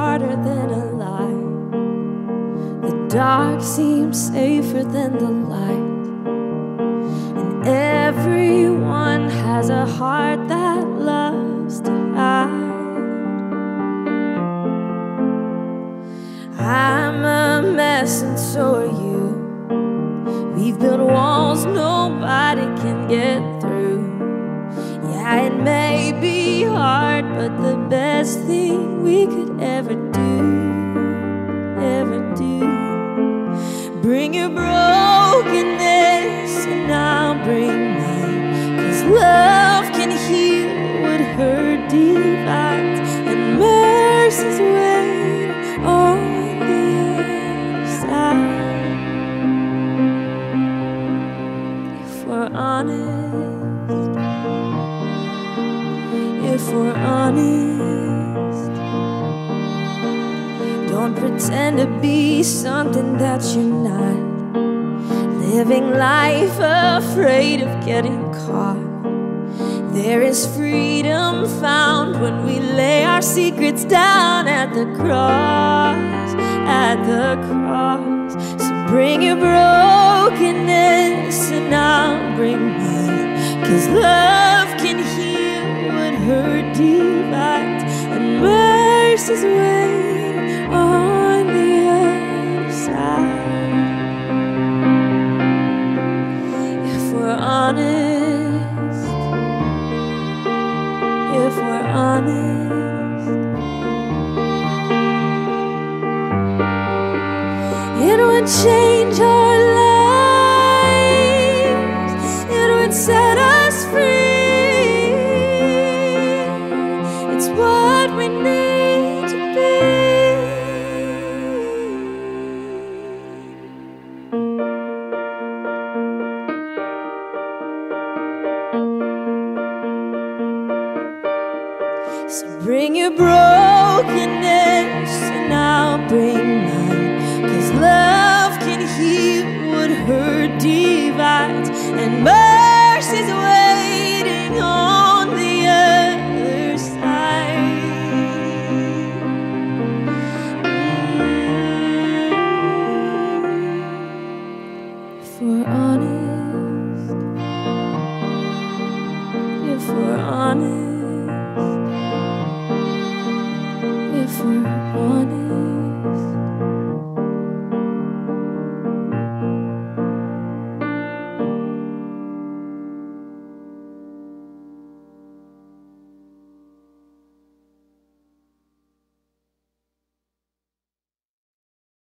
harder than a lie. The dark seems safer than the light. And everyone has a heart that loves to hide. I'm a mess and so are you. We've built walls nobody can get through. Yeah, it may be hard, but the best thing we could ever do. Bring your brokenness and I'll bring mine. 'Cause love can heal what hurt divides, and mercy's waiting on the other side. If we're honest, if we're honest, don't pretend to be something that you're not. Living life afraid of getting caught. There is freedom found when we lay our secrets down at the cross, at the cross. So bring your brokenness and I'll bring mine. 'Cause love can heal what hurt divides, and mercy's waiting on the other side. If we're honest, if we're honest, it would change our lives, it would set us free. It's what we need to be. So bring your brokenness and I'll bring mine. 'Cause love can heal what hurt divides, and mercy's waiting on the other side. If we're honest, if we're honest,